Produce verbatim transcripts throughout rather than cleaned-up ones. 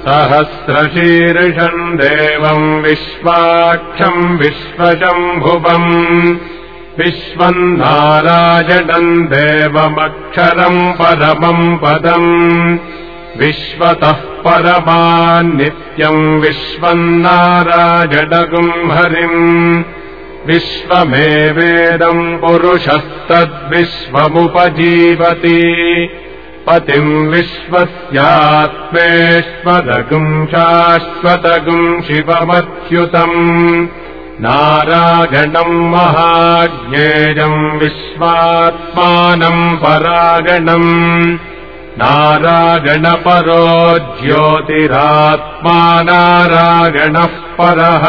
सहस्रशीर्षम् देवम् विश्वाक्षम् विश्वशम्भुवम् विश्वम् नारायणम् देवमक्षरम् परमम् पदम् विश्वतः परमान्नित्यम् विश्वम् नारायणगुम् हरिम् विश्वमेवेदम् पुरुषस्तद्विश्वमुपजीवति पतिम् विश्वस्यात्मेश्वरगुम् शाश्वतगुम् शिवमच्युतम् नारायणम् महाज्ञेयम् विश्वात्मानम् परागणम् नारायणपरो ज्योतिरात्मा नारायणः परः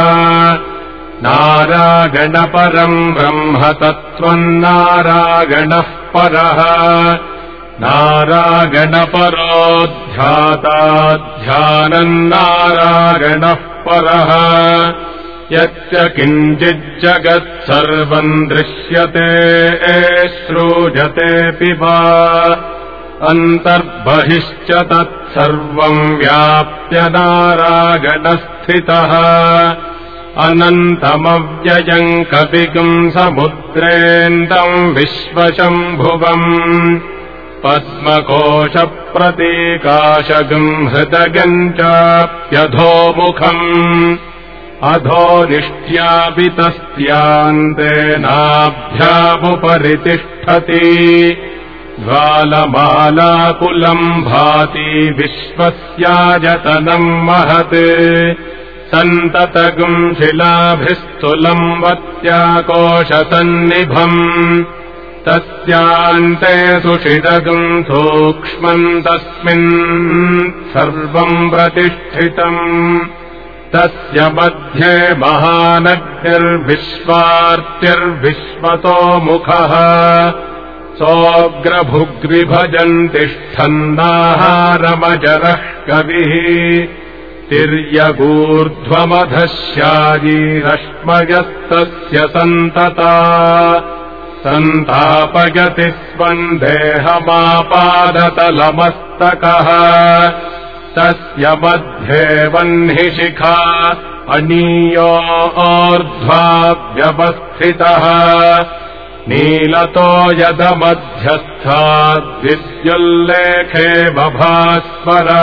नारायणपरम् ब्रह्म तत्त्वम् नारायणः परः नारायणपरो ध्याता ध्यानम् नारायणः परः यच्च किञ्चिज्जगत् सर्वम् दृश्यते श्रूयतेऽपि वा अन्तर्बहिश्च तत्सर्वम् व्याप्य नारायणस्थितः अनन्तमव्ययम् कपिगुम् समुद्रेन्दम् विश्वशम्भुवम् पद्मकोशप्रतीकाशगम् हृदयम् चाप्यधोमुखम् अधो निष्ट्यापि तस्यान्ते नाभ्यामुपरि तिष्ठति ज्वालमालाकुलम् भाति विश्वस्यायतनम् महत् सन्ततगुम् शिलाभिस्तुलम् वत्याकोशसन्निभम् तस्यान्ते सुषितगुम् सूक्ष्मम् तस्मिन् सर्वम् प्रतिष्ठितम् तस्य मध्ये महानग्निर्विश्वार्तिर्विश्वतो मुखः सोऽग्रभुग्विभजन् तिष्ठन्नाहारमजरः कविः तिर्यगूर्ध्वमधश्यायीरश्मयस्तस्य सन्तता सन्तापयति स्वम् देहमापादतलमस्तकः तस्य मध्ये वह्निशिखा अनीयोर्ध्वाव्यवस्थितः नीलतो यदमध्यस्थाद्विद्युल्लेखे बभास्वरा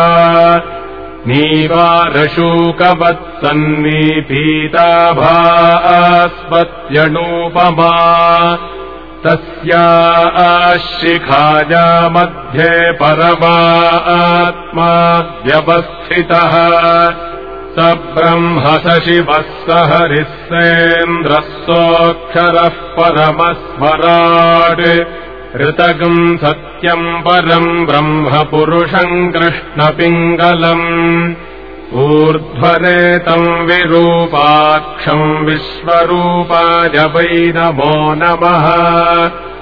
नीवारशूकवत्सन्निपीताभास्वत्यणूपमा तस्या शिखाया मध्ये परमात्मा व्यवस्थितः स ब्रह्म स शिवः स हरिः सेन्द्रः सोऽक्षरः परमस्मराट् ऋतगम् सत्यम् परम् ब्रह्म पुरुषम् कृष्णपिङ्गलम् ऊर्ध्वरेतम् विरूपाक्षम् विश्वरूपाय वै नमो नमः।